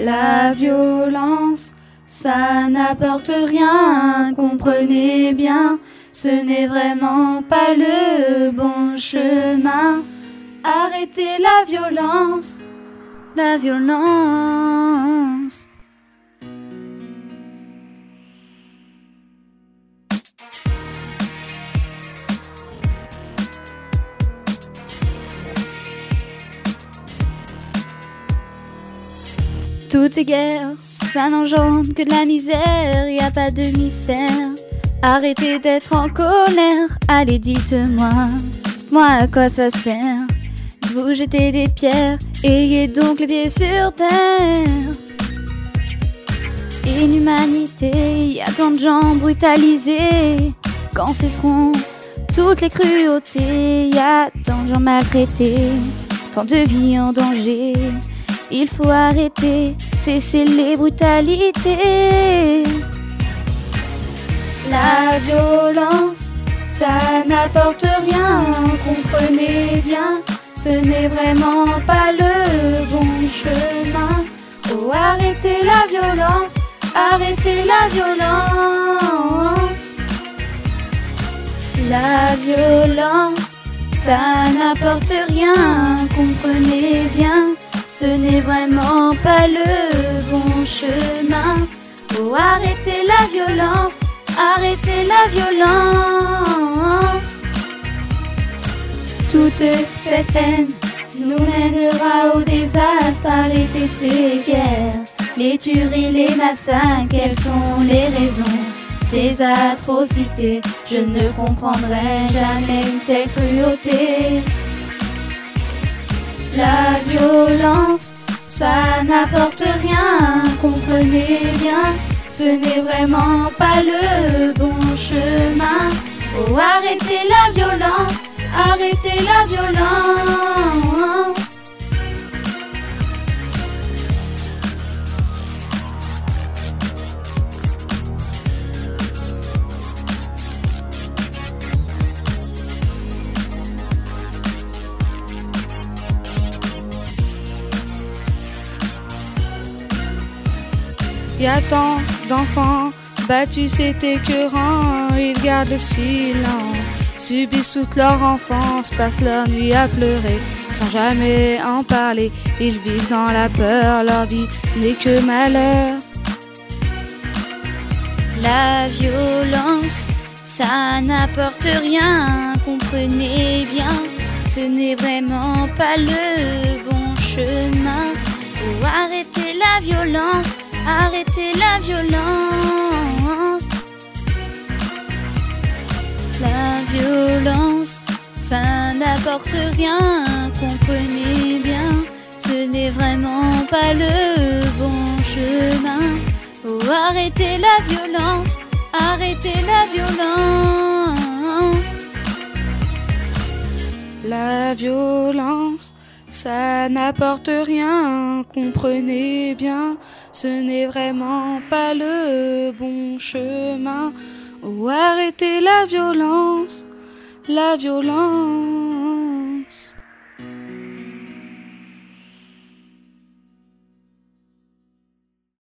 La violence, ça n'apporte rien, comprenez bien, ce n'est vraiment pas le bon chemin. Arrêtez la violence, la violence. Tout est guerre, ça n'engendre que de la misère, y a pas de mystère. Arrêtez d'être en colère, allez dites-moi à quoi ça sert. Vous jetez des pierres, ayez donc les pieds sur terre. Inhumanité, y a tant de gens brutalisés. Quand cesseront toutes les cruautés, y a tant de gens maltraités, tant de vies en danger. Il faut arrêter, cesser les brutalités. La violence, ça n'apporte rien, comprenez bien, ce n'est vraiment pas le bon chemin. Oh, arrêtez la violence, arrêtez la violence. La violence, ça n'apporte rien, comprenez bien, ce n'est vraiment pas le bon chemin. Oh, arrêtez la violence, arrêtez la violence. Toute cette haine nous mènera au désastre. Arrêtez ces guerres, les tueries, les massacres. Quelles sont les raisons, ces atrocités? Je ne comprendrai jamais une telle cruauté. La violence, ça n'apporte rien, comprenez bien, ce n'est vraiment pas le bon chemin. Oh, arrêtez la violence, arrêtez la violence. Y a tant d'enfants battus, c'est écœurant. Ils gardent le silence, subissent toute leur enfance, passent leur nuit à pleurer sans jamais en parler. Ils vivent dans la peur, leur vie n'est que malheur. La violence, ça n'apporte rien, comprenez bien, ce n'est vraiment pas le bon chemin. Oh, arrêtez la violence, arrêtez la violence. La violence, ça n'apporte rien, comprenez bien, ce n'est vraiment pas le bon chemin. Oh, arrêtez la violence, arrêtez la violence. La violence, ça n'apporte rien, comprenez bien, ce n'est vraiment pas le bon chemin. Oh, arrêtez la violence, la violence.